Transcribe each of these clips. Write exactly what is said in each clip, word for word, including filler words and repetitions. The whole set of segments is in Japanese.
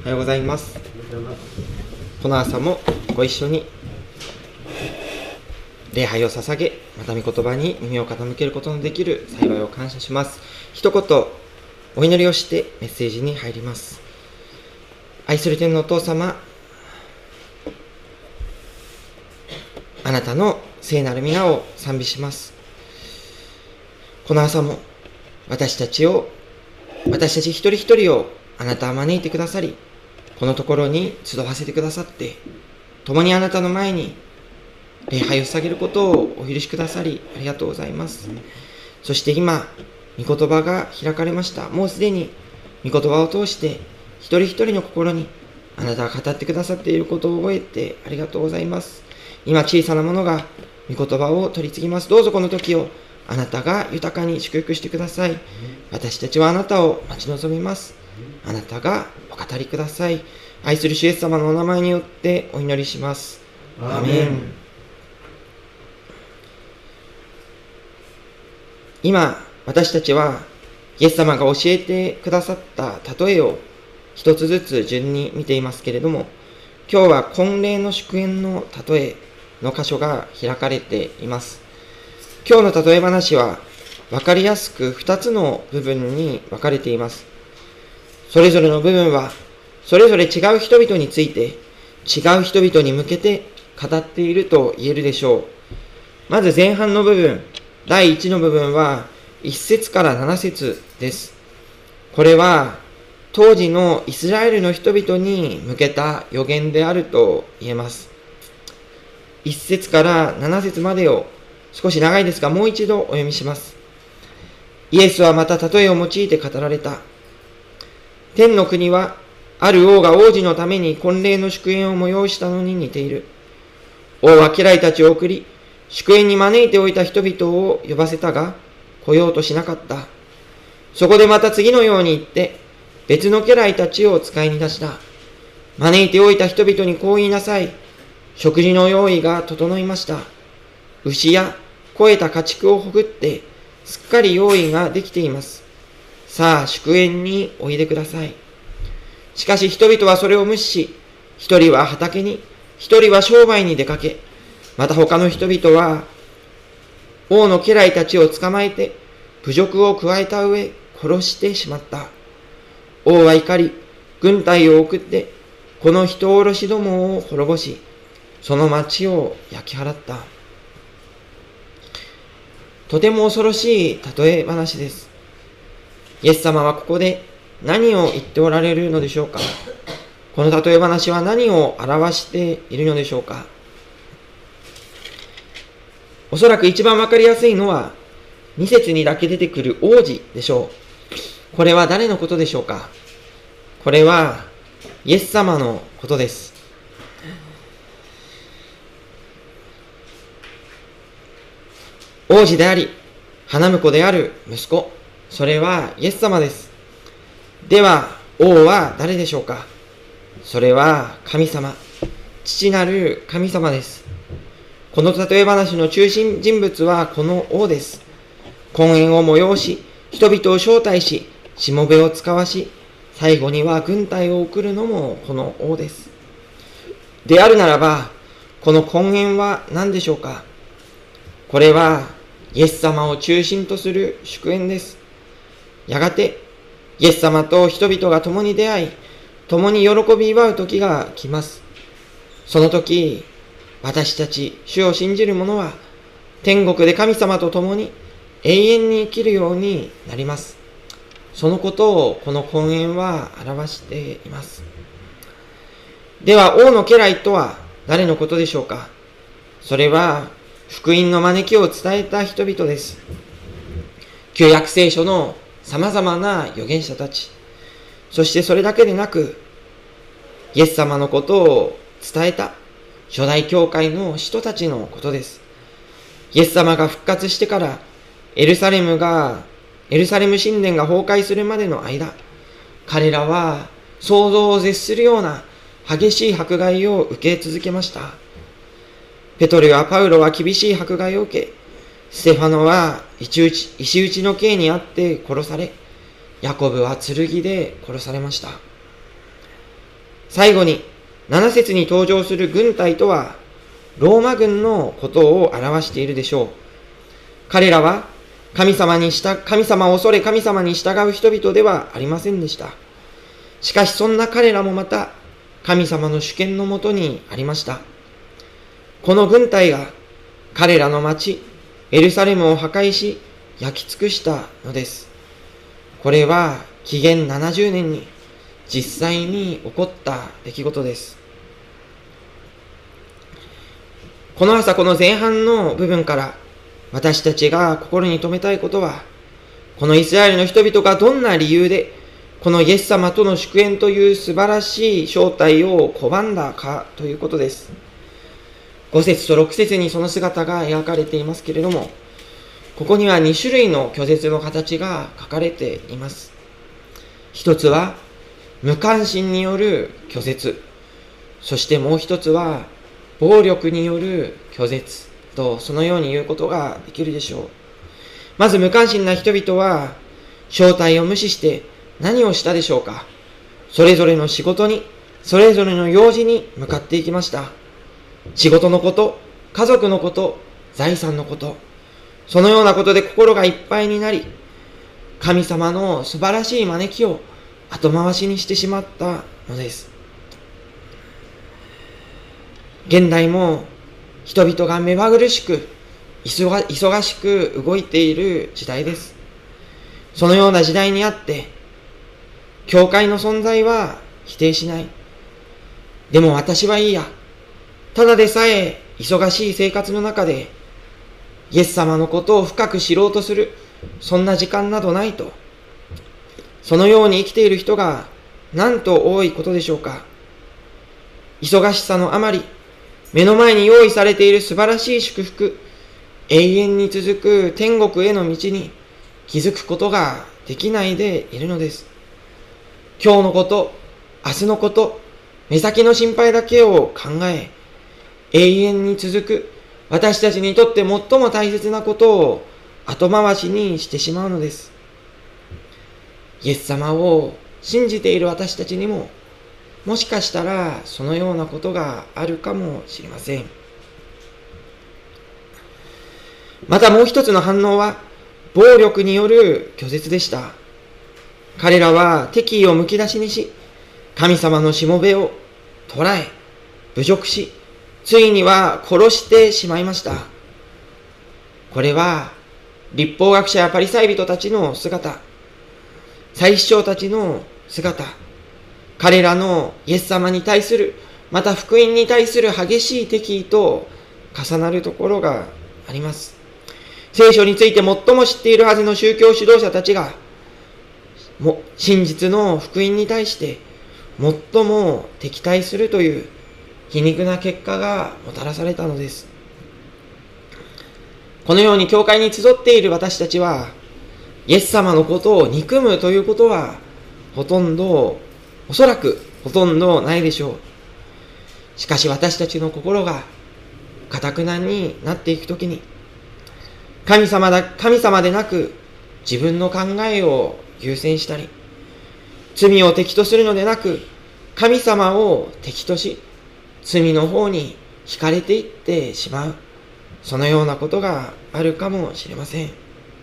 おはようございます。この朝もご一緒に礼拝を捧げ、また御言葉に耳を傾けることのできる幸いを感謝します。一言お祈りをしてメッセージに入ります。愛する天のお父様、あなたの聖なる皆を賛美します。この朝も私たちを私たち一人一人をあなたは招いてくださり、このところに集わせてくださって、共にあなたの前に礼拝を捧げることをお許しくださり、ありがとうございます。そして今、御言葉が開かれました。もうすでに御言葉を通して、一人一人の心にあなたが語ってくださっていることを覚えてありがとうございます。今、小さなものが御言葉を取り次ぎます。どうぞこの時をあなたが豊かに祝福してください。私たちはあなたを待ち望みます。あなたがお語りください。愛する主イエス様のお名前によってお祈りします。アーメン。今、私たちはイエス様が教えてくださった例えを一つずつ順に見ていますけれども、今日は婚礼の祝宴の例えの箇所が開かれています。今日の例え話は分かりやすくふたつの部分に分かれています。それぞれの部分はそれぞれ違う人々について違う人々に向けて語っていると言えるでしょう。まず前半の部分、だいいちの部分はいっ節からなな節です。これは当時のイスラエルの人々に向けた予言であると言えます。いっ節からなな節までを少し長いですがもう一度お読みします。イエスはまた例えを用いて語られた。天の国はある王が王子のために婚礼の祝宴を催したのに似ている。王は家来たちを送り、祝宴に招いておいた人々を呼ばせたが、来ようとしなかった。そこでまた次のように言って、別の家来たちを使いに出した。招いておいた人々にこう言いなさい。食事の用意が整いました。牛や肥えた家畜をほぐって、すっかり用意ができています。さあ、祝宴においでください。しかし人々はそれを無視し、一人は畑に、一人は商売に出かけ、また他の人々は、王の家来たちを捕まえて、侮辱を加えた上、殺してしまった。王は怒り、軍隊を送って、この人殺しどもを滅ぼし、その町を焼き払った。とても恐ろしい例え話です。イエス様はここで何を言っておられるのでしょうか。この例え話は何を表しているのでしょうか。おそらく一番わかりやすいのはに節にだけ出てくる王子でしょう。これは誰のことでしょうか。これはイエス様のことです。王子であり花婿である息子、それはイエス様です。では王は誰でしょうか。それは神様、父なる神様です。この例え話の中心人物はこの王です。婚宴を催し、人々を招待し、しもべを使わし、最後には軍隊を送るのもこの王です。であるならば、この婚宴は何でしょうか。これはイエス様を中心とする祝宴です。やがてイエス様と人々が共に出会い、共に喜び祝う時が来ます。その時、私たち主を信じる者は天国で神様と共に永遠に生きるようになります。そのことをこの婚宴は表しています。では王の家来とは誰のことでしょうか。それは福音の招きを伝えた人々です。旧約聖書のさまざまな預言者たち、そしてそれだけでなくイエス様のことを伝えた初代教会の使徒たちのことです。イエス様が復活してからエルサレムがエルサレム神殿が崩壊するまでの間、彼らは想像を絶するような激しい迫害を受け続けました。ペトロやパウロは厳しい迫害を受け、ステファノは石打ち、石打ちの刑にあって殺され、ヤコブは剣で殺されました。 最後になな節に登場する軍隊とは、ローマ軍のことを表しているでしょう。彼らは神様にした神様を恐れ神様に従う人々ではありませんでした。しかしそんな彼らもまた神様の主権のもとにありました。この軍隊が彼らの町エルサレムを破壊し焼き尽くしたのです。これは紀元ななじゅうねんに実際に起こった出来事です。この朝この前半の部分から私たちが心に留めたいことは、このイスラエルの人々がどんな理由でこのイエス様との祝宴という素晴らしい正体を拒んだかということです。ご節とろく節にその姿が描かれていますけれども、ここにはに種類の拒絶の形が書かれています。一つは無関心による拒絶、そしてもう一つは暴力による拒絶と、そのように言うことができるでしょう。まず無関心な人々は正体を無視して何をしたでしょうか。それぞれの仕事に、それぞれの用事に向かっていきました。仕事のこと、家族のこと、財産のこと、そのようなことで心がいっぱいになり、神様の素晴らしい招きを後回しにしてしまったのです。現代も人々が目まぐるしく忙忙しく動いている時代です。そのような時代にあって、教会の存在は否定しない。でも私はいいや。ただでさえ忙しい生活の中で、イエス様のことを深く知ろうとする、そんな時間などないと。そのように生きている人がなんと多いことでしょうか。忙しさのあまり、目の前に用意されている素晴らしい祝福、永遠に続く天国への道に気づくことができないでいるのです。今日のこと、明日のこと、目先の心配だけを考え、永遠に続く私たちにとって最も大切なことを後回しにしてしまうのです。イエス様を信じている私たちにも、もしかしたらそのようなことがあるかもしれません。またもう一つの反応は、暴力による拒絶でした。彼らは敵意をむき出しにし、神様のしもべを捕らえ、侮辱し、ついには殺してしまいました。これは律法学者やパリサイ人たちの姿、祭司長たちの姿、彼らのイエス様に対する、また福音に対する激しい敵意と重なるところがあります。聖書について最も知っているはずの宗教指導者たちが、も真実の福音に対して最も敵対するという皮肉な結果がもたらされたのです。このように教会に集っている私たちは、イエス様のことを憎むということはほとんど、おそらくほとんどないでしょう。しかし私たちの心が頑なになっていくときに、神様だ、神様でなく自分の考えを優先したり、罪を敵とするのでなく神様を敵とし、罪の方に惹かれていってしまう、そのようなことがあるかもしれません。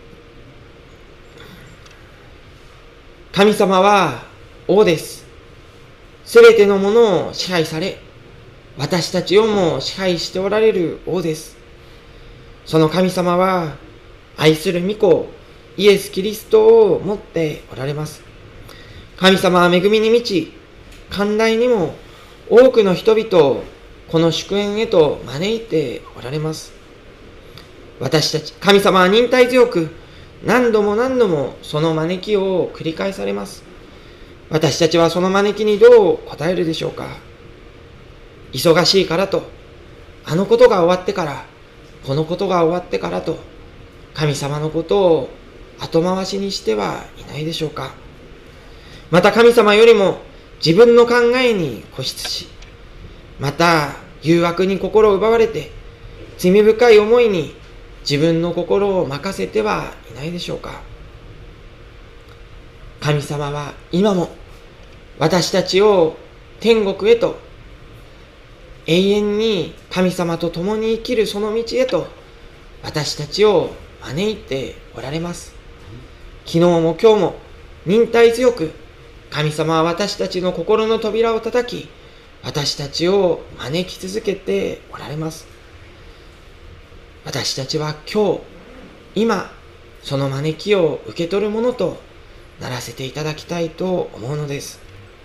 神様は王です。すべてのものを支配され、私たちをも支配しておられる王です。その神様は愛する御子イエス・キリストを持っておられます。神様は恵みに満ち、寛大にも多くの人々をこの祝宴へと招いておられます。私たち、神様は忍耐強く、何度も何度もその招きを繰り返されます。私たちはその招きにどう答えるでしょうか。忙しいからと、あのことが終わってから、このことが終わってからと、神様のことを後回しにしてはいないでしょうか。また神様よりも自分の考えに固執し、また誘惑に心を奪われて、罪深い思いに自分の心を任せてはいないでしょうか。神様は今も私たちを天国へと、永遠に神様と共に生きるその道へと、私たちを招いておられます。昨日も今日も忍耐強く、神様は私たちの心の扉を叩き、私たちを招き続けておられます。私たちは今日、今、その招きを受け取るものとならせていただきたいと思うのです。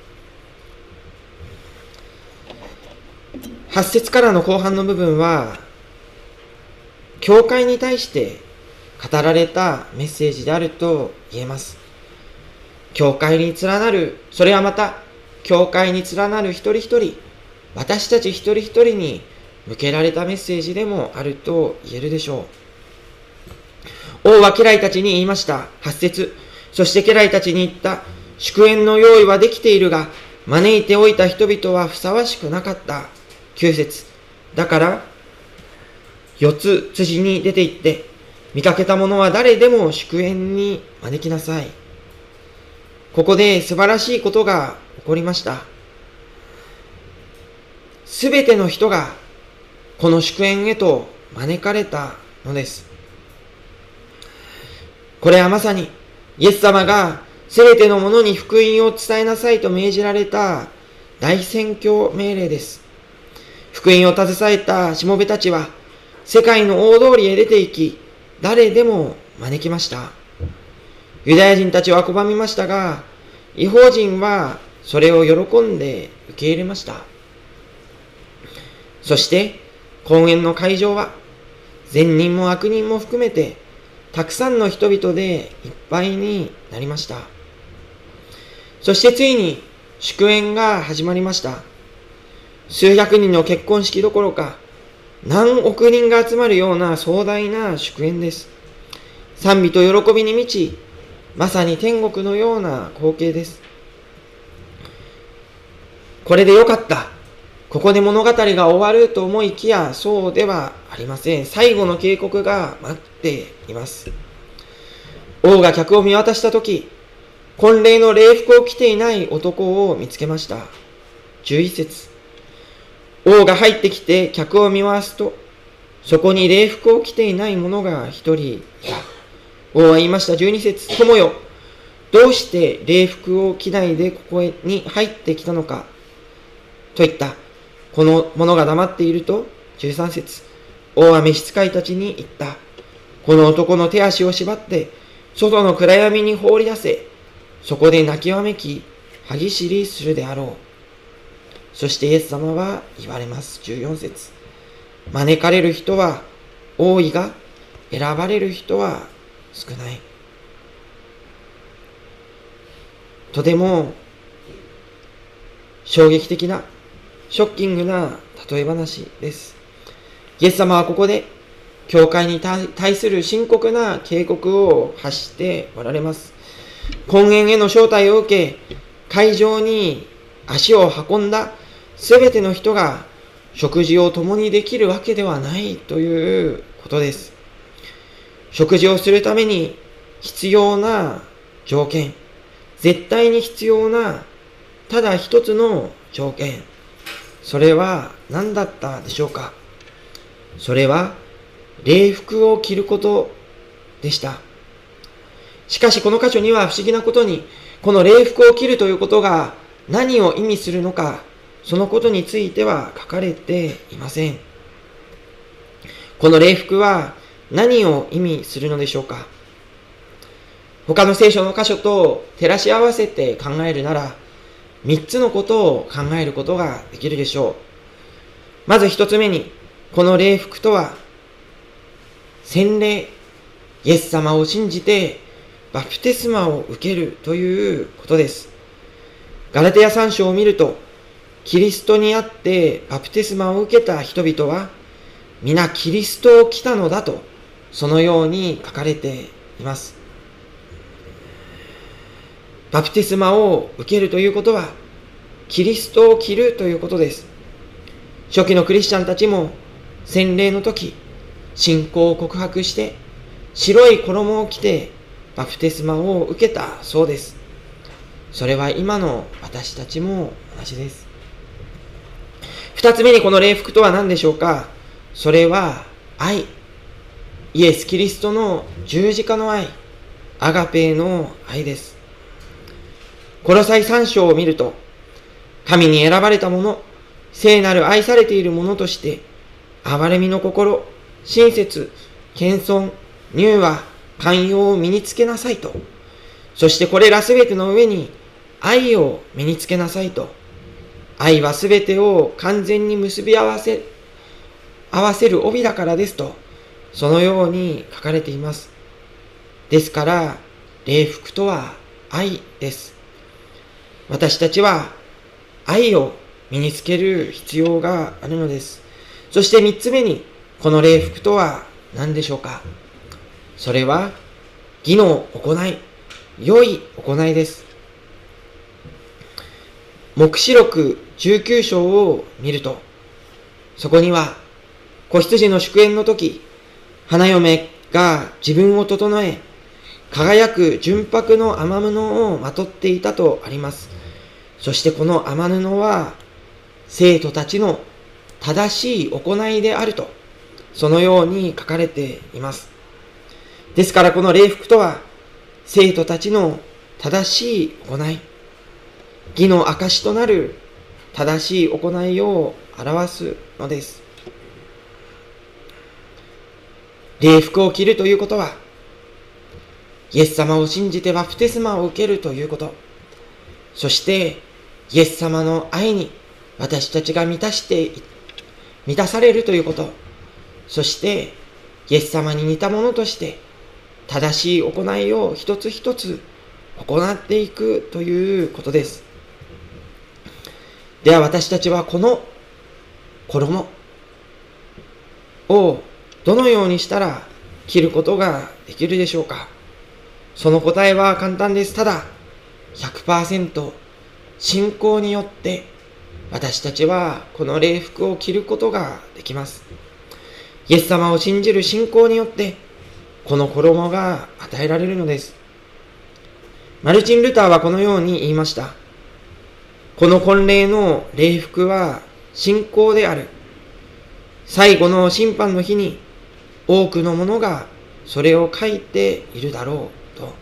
はち節からの後半の部分は、教会に対して語られたメッセージであると言えます。教会に連なる、それはまた、教会に連なる一人一人、私たち一人一人に向けられたメッセージでもあると言えるでしょう。王は家来たちに言いました。はち節。そして家来たちに言った。祝宴の用意はできているが、招いておいた人々はふさわしくなかった。きゅう節。だから、四つ辻に出て行って、見かけた者は誰でも祝宴に招きなさい。ここで素晴らしいことが起こりました。すべての人がこの祝宴へと招かれたのです。これはまさにイエス様がすべての者に福音を伝えなさいと命じられた大宣教命令です。福音を携えたしもべたちは世界の大通りへ出て行き、誰でも招きました。ユダヤ人たちは拒みましたが、異邦人はそれを喜んで受け入れました。そして、婚宴の会場は、善人も悪人も含めて、たくさんの人々でいっぱいになりました。そしてついに祝宴が始まりました。数百人の結婚式どころか、何億人が集まるような壮大な祝宴です。賛美と喜びに満ち、まさに天国のような光景です。これでよかった。ここで物語が終わると思いきや、そうではありません。最後の警告が待っています。王が客を見渡したとき、婚礼の礼服を着ていない男を見つけました。じゅういち節。王が入ってきて客を見回すと、そこに礼服を着ていない者が一人いた。王は言いました。じゅうに節。友よ、どうして礼服を着ないでここに入ってきたのかと言った。この者が黙っていると、じゅうさん節。王は召使いたちに言った。この男の手足を縛って、外の暗闇に放り出せ。そこで泣きわめき、歯ぎしりするであろう。そしてイエス様は言われます。じゅうよん節。招かれる人は多いが、選ばれる人は少ない。とても衝撃的な、ショッキングな例え話です。イエス様はここで、教会に対する深刻な警告を発しておられます。婚宴への招待を受け、会場に足を運んだすべての人が食事を共にできるわけではないということです。食事をするために必要な条件、絶対に必要なただ一つの条件、それは何だったでしょうか。それは礼服を着ることでした。しかしこの箇所には不思議なことに、この礼服を着るということが何を意味するのか、そのことについては書かれていません。この礼服は何を意味するのでしょうか。他の聖書の箇所と照らし合わせて考えるなら、三つのことを考えることができるでしょう。まず一つ目に、この礼服とは、洗礼、イエス様を信じてバプテスマを受けるということです。ガラテヤさん章を見ると、キリストにあってバプテスマを受けた人々は、皆キリストを着たのだと、そのように書かれています。バプテスマを受けるということは、キリストを着るということです。初期のクリスチャンたちも、洗礼の時、信仰を告白して、白い衣を着て、バプテスマを受けたそうです。それは今の私たちも同じです。 二つ目にこの礼服とは何でしょうか。それは愛。イエス・キリストの十字架の愛、アガペーの愛です。コロサイ三章を見ると、神に選ばれた者、聖なる愛されている者として、憐れみの心、親切、謙遜、柔和、寛容を身につけなさいと。そしてこれらすべての上に愛を身につけなさいと。愛はすべてを完全に結び合わせ、合わせる帯だからですと、そのように書かれています。ですから、礼服とは愛です。私たちは愛を身につける必要があるのです。そして三つ目に、この礼服とは何でしょうか。それは、義の行い、良い行いです。黙示録じゅうきゅう章を見ると、そこには、子羊の祝宴の時、花嫁が自分を整え、輝く純白の雨布をまとっていたとあります。そしてこの雨布は、生徒たちの正しい行いであると、そのように書かれています。ですからこの礼服とは、生徒たちの正しい行い、義の証となる正しい行いを表すのです。礼服を着るということは、イエス様を信じてバプテスマを受けるということ、そしてイエス様の愛に私たちが満たして、満たされるということ、そしてイエス様に似たものとして正しい行いを一つ一つ行っていくということです。では私たちはこの衣をどのようにしたら着ることができるでしょうか。その答えは簡単です。ただ ひゃくパーセント 信仰によって私たちはこの礼服を着ることができます。イエス様を信じる信仰によってこの衣が与えられるのです。マルチン・ルターはこのように言いました。この婚礼の礼服は信仰である。最後の審判の日に多くの者がそれを書いているだろうと。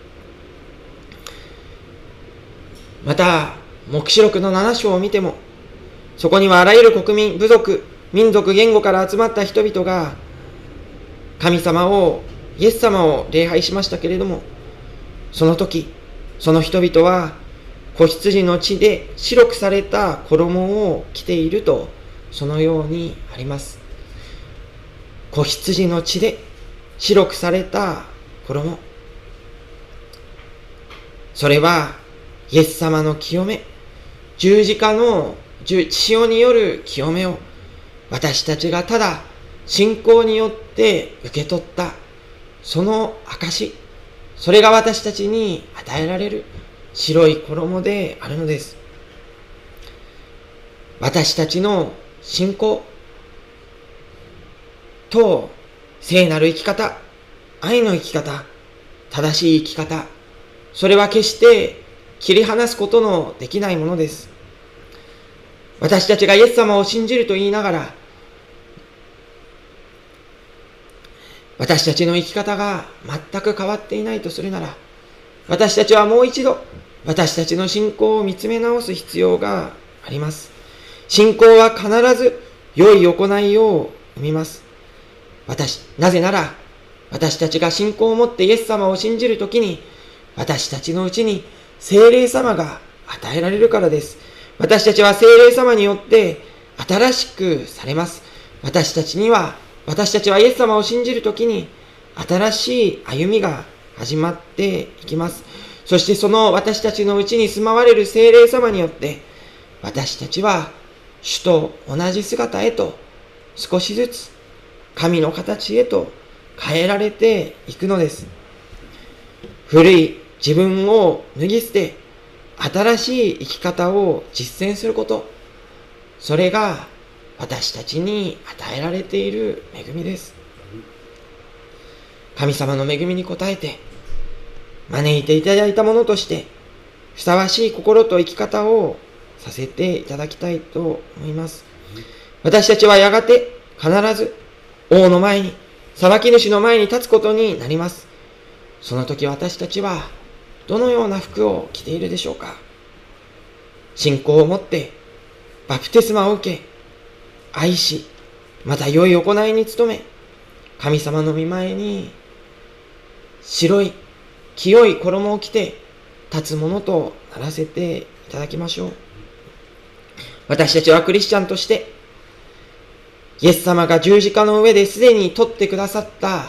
また、黙示録のなな章を見ても、そこにはあらゆる国民、部族、民族、言語から集まった人々が、神様を、イエス様を礼拝しましたけれども、その時、その人々は、子羊の血で白くされた衣を着ていると、そのようにあります。子羊の血で白くされた衣。それは、イエス様の清め、十字架の血潮による清めを、私たちがただ信仰によって受け取った、その証、それが私たちに与えられる白い衣であるのです。私たちの信仰と聖なる生き方、愛の生き方、正しい生き方、それは決して切り離すことのできないものです。私たちがイエス様を信じると言いながら、私たちの生き方が全く変わっていないとするなら、私たちはもう一度、私たちの信仰を見つめ直す必要があります。信仰は必ず良い行いを生みます。私、なぜなら、私たちが信仰を持ってイエス様を信じるときに、私たちのうちに聖霊様が与えられるからです。私たちは聖霊様によって新しくされます。私たちには、私たちはイエス様を信じるときに新しい歩みが始まっていきます。そしてその私たちのうちに住まわれる聖霊様によって、私たちは主と同じ姿へと少しずつ神の形へと変えられていくのです。古い自分を脱ぎ捨て、新しい生き方を実践すること、それが私たちに与えられている恵みです。神様の恵みに応えて、招いていただいたものとして、ふさわしい心と生き方をさせていただきたいと思います。 私たちはやがて必ず王の前に、裁き主の前に立つことになります。その時私たちはどのような服を着ているでしょうか。信仰を持ってバプテスマを受け、愛し、また良い行いに努め、神様の御前に白い清い衣を着て立つものとならせていただきましょう。私たちはクリスチャンとしてイエス様が十字架の上ですでに取ってくださった、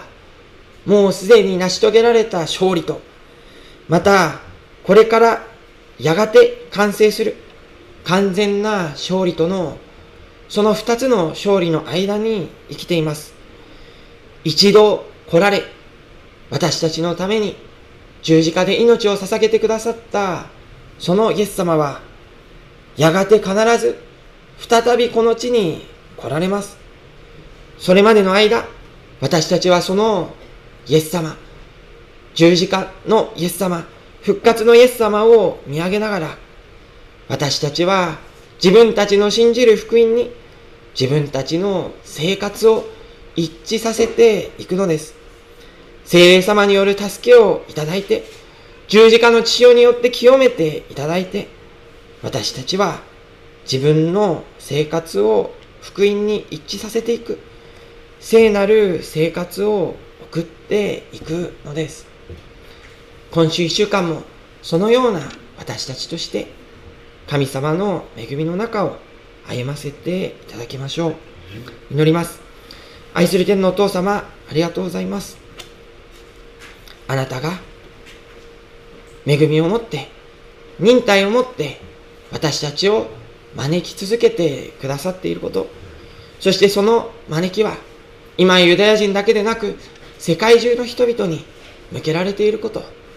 もうすでに成し遂げられた勝利と、またこれからやがて完成する完全な勝利との、その二つの勝利の間に生きています。一度来られ、私たちのために十字架で命を捧げてくださったそのイエス様は、やがて必ず再びこの地に来られます。それまでの間、私たちはそのイエス様、十字架のイエス様、復活のイエス様を見上げながら、私たちは自分たちの信じる福音に自分たちの生活を一致させていくのです。聖霊様による助けをいただいて、十字架の血潮によって清めていただいて、私たちは自分の生活を福音に一致させていく聖なる生活を送っていくのです。今週一週間もそのような私たちとして神様の恵みの中を歩ませていただきましょう。祈ります。愛する天のお父様、ありがとうございます。あなたが恵みを持って、忍耐を持って私たちを招き続けてくださっていること、そしてその招きは今ユダヤ人だけでなく世界中の人々に向けられていること、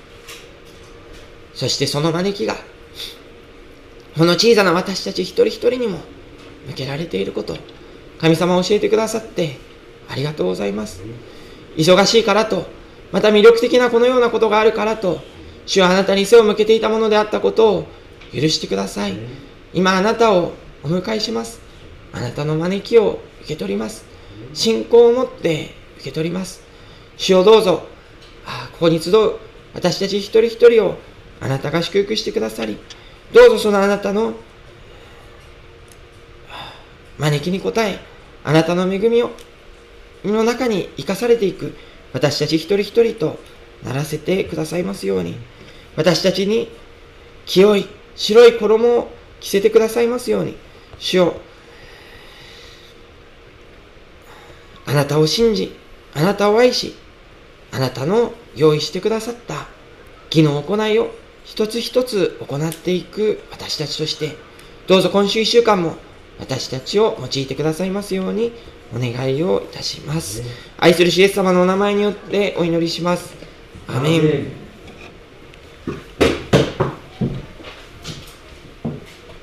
そしてその招きがこの小さな私たち一人一人にも向けられていること、神様を教えてくださってありがとうございます。忙しいからと、また魅力的なこのようなことがあるからと、主はあなたに背を向けていたものであったことを許してください。今あなたをお迎えします。あなたの招きを受け取ります。信仰を持って受け取ります。主をどうぞ、あここに集う私たち一人一人をあなたが祝福してくださり、どうぞそのあなたの招きに応え、あなたの恵みをの中に生かされていく私たち一人一人とならせてくださいますように、私たちに清い白い衣を着せてくださいますように、主よ、あなたを信じ、あなたを愛し、あなたの用意してくださった義の行いを一つ一つ行っていく私たちとして、どうぞ今週一週間も私たちを用いてくださいますようにお願いをいたします。愛する主イエス様のお名前によってお祈りします。アメン。